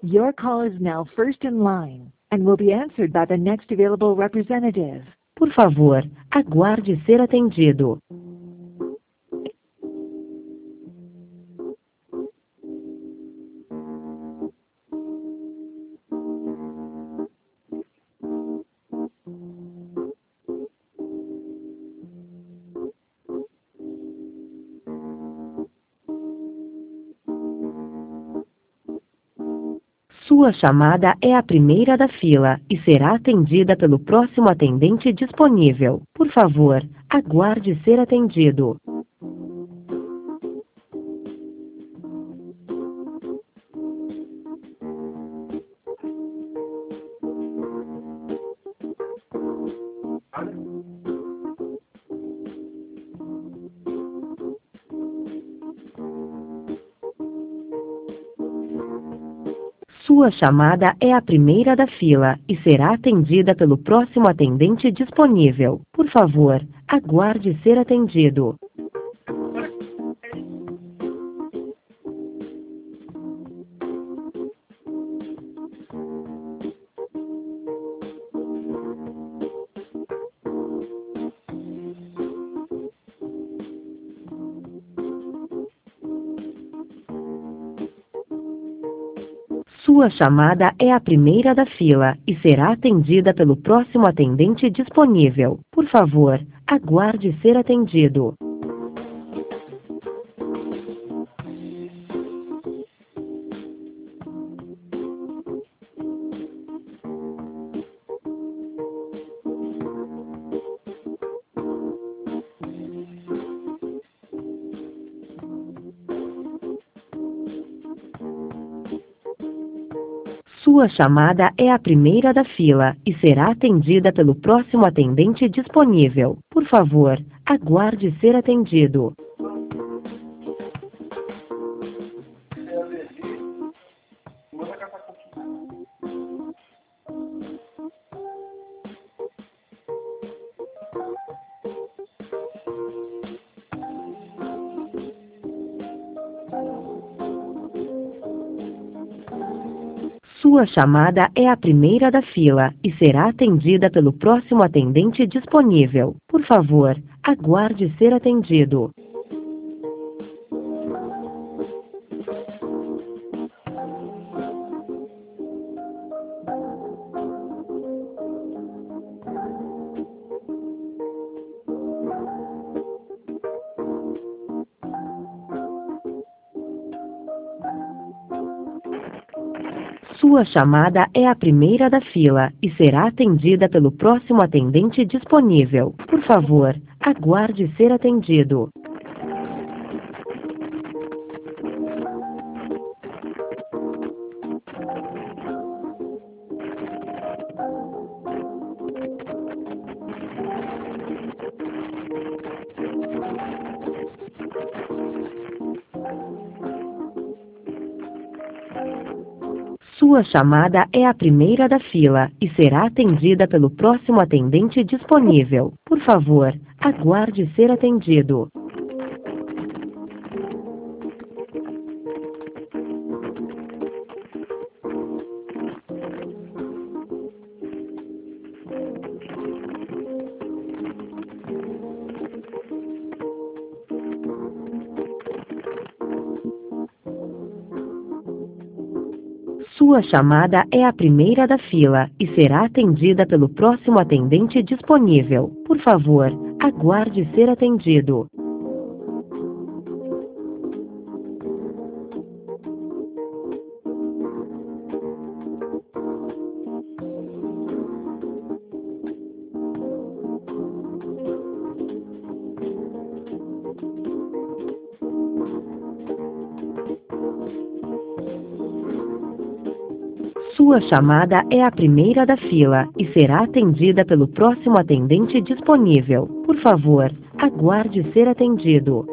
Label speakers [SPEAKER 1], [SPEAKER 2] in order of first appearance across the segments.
[SPEAKER 1] Your call is now first in line and will be answered by the next available representative.
[SPEAKER 2] Por favor, aguarde ser atendido. Sua chamada é a primeira da fila e será atendida pelo próximo atendente disponível. Por favor, aguarde ser atendido. Sua chamada é a primeira da fila e será atendida pelo próximo atendente disponível. Por favor, aguarde ser atendido. Sua chamada é a primeira da fila e será atendida pelo próximo atendente disponível. Por favor, aguarde ser atendido. Sua chamada é a primeira da fila e será atendida pelo próximo atendente disponível. Por favor, aguarde ser atendido. Sua chamada é a primeira da fila e será atendida pelo próximo atendente disponível. Por favor, aguarde ser atendido. Sua chamada é a primeira da fila e será atendida pelo próximo atendente disponível. Por favor, aguarde ser atendido. Sua chamada é a primeira da fila e será atendida pelo próximo atendente disponível. Por favor, aguarde ser atendido. Sua chamada é a primeira da fila e será atendida pelo próximo atendente disponível. Por favor, aguarde ser atendido. Sua chamada é a primeira da fila e será atendida pelo próximo atendente disponível. Por favor, aguarde ser atendido.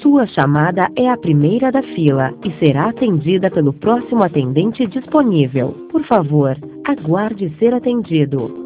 [SPEAKER 2] Sua chamada é a primeira da fila e será atendida pelo próximo atendente disponível. Por favor, aguarde ser atendido.